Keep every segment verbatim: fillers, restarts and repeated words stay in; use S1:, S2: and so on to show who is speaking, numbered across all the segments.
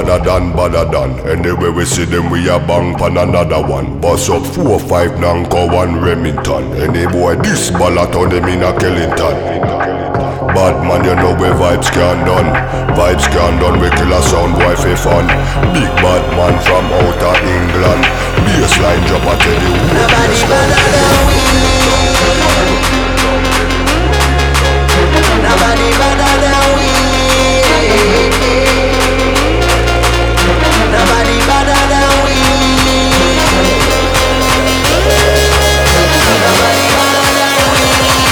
S1: badder than, badder than. Anyway we see them, we a bang pan another one. Bust up four, five, Nanko, one Remington. Any boy this ballot on him in a Kellington. Bad man, you know where vibes can done. Vibes can done, we kill a sound boy for fun. Big bad man from outer England. Bassline drop, I tell you who.
S2: Nobody better than we. Nobody better than we. Nobody better than we. Nobody better than we.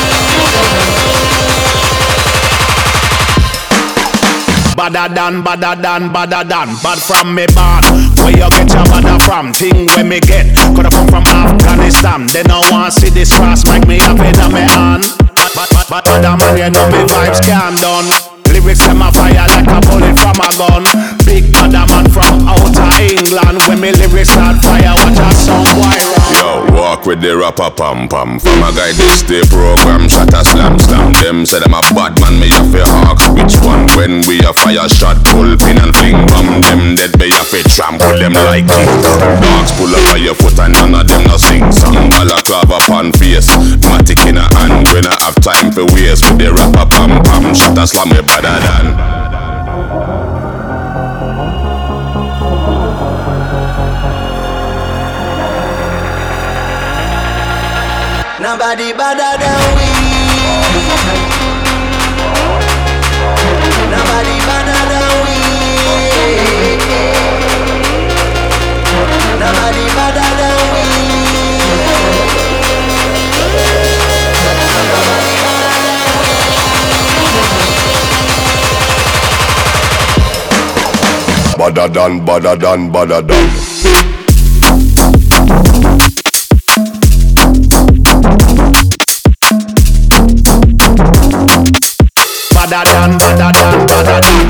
S3: Badder than, badder than, badder than. Bad from me born. Where you get your badder from? Thing where me get. Coulda come from Afghanistan. They no want see this cross, make me have it on me hand. But, but, but, badder man, you know me vibes can done. Lyrics them a fire like a bullet from a gun. Big badder man from outer England. When me lyrics start fire, watch out some wire.
S4: Yo, walk with the rapper pam pam. From a guy this day program, shot a slam slam. Them say them a bad man, me have to ask which one. When we a fire shot, pull pin and fling bomb. Them dead me have to trample them like king. Dogs pull up on your foot and none of them no sing song. Balaclava pan face, matic in a hand. When I have time for waste with the rapper pam pam. Shot a slam me badder than.
S2: Nobody better than we. Nobody better than we. Nobody better than we.
S1: Badder than, badder than, badder than.
S3: Badder than, badder than, badder than.